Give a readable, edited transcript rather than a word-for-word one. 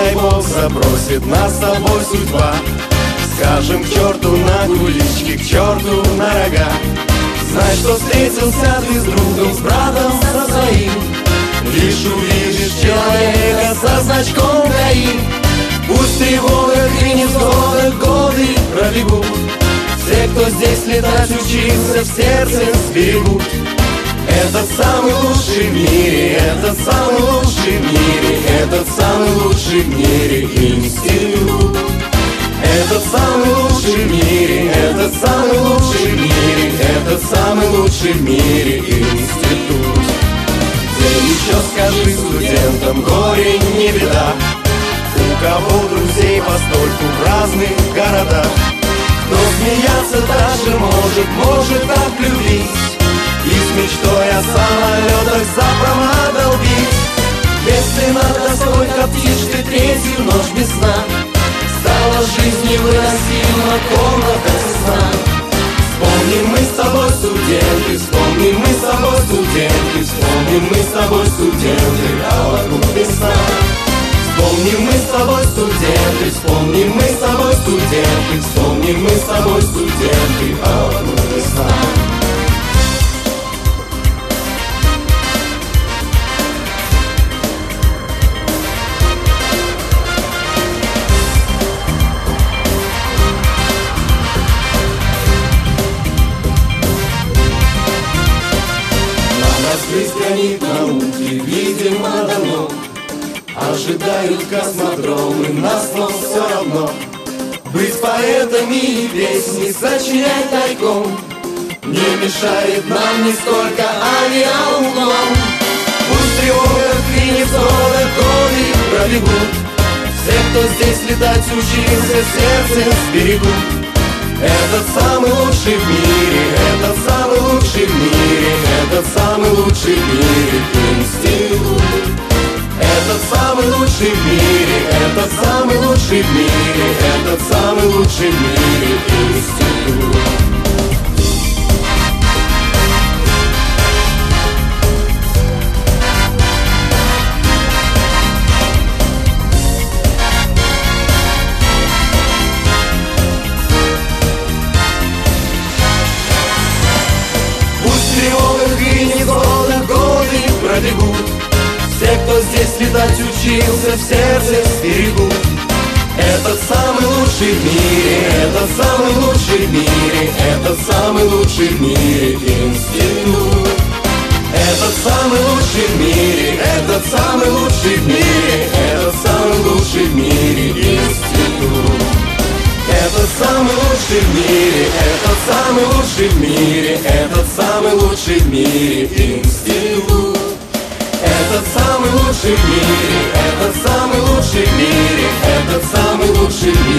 дай Бог, запросит нас с тобой судьба. Скажем к черту на кулички, к черту на рога. Знай, что встретился ты с другом, с братом, со своим. Лишь увидишь человека со значком ГАИ. Пусть в тревогах и невзгодах годы пробегут. Все, кто здесь летать учился, в сердце сберегут. Этот самый лучший в мире, этот самый лучший в мире, этот самый лучший в мире институт. Этот самый лучший в мире, этот самый лучший в мире, этот самый лучший в мире институт. Где еще, скажи студентам, горе не беда. У кого друзей постольку в разных городах. Кто смеяться даже может так любить. И с мечтой о самолетах за прома долбить. Если над доской коптишь ты третью ночь без сна, стала жизнь невыносима, комната сна. Вспомним мы с тобой, студенты, вспомним мы с тобой, студенты, вспомним мы с тобой, студенты, а вокруг весна. Вспомним мы с тобой, студенты, вспомним мы с тобой, студенты, вспомним мы с тобой, студенты, а вокруг весна. Гонит науки, видимо, давно. Ожидают космодромы, нас, но все равно. Быть поэтами и песни сочинять тайком не мешает нам нисколько авиауклон. Пусть в тревогах и невзгодах годы пробегут. Все, кто здесь летать учился, сердце сберегут. Этот самый лучший в мире, этот самый лучший в мире, этот самый лучший в мире институт. Этот самый лучший в мире, этот самый лучший в мире, этот самый лучший в мире институт. Пробегут. Все, кто здесь летать учился, в сердце сберегут. Этот самый лучший в мире, этот самый лучший в мире, этот самый лучший в мире институт. Этот самый лучший в мире, этот самый лучший в мире, этот самый лучший в мире институт. Этот самый лучший в мире, этот самый лучший в мире, этот самый лучший в мире институт. Этот самый лучший в мире, этот самый лучший в мире, этот самый лучший в мире.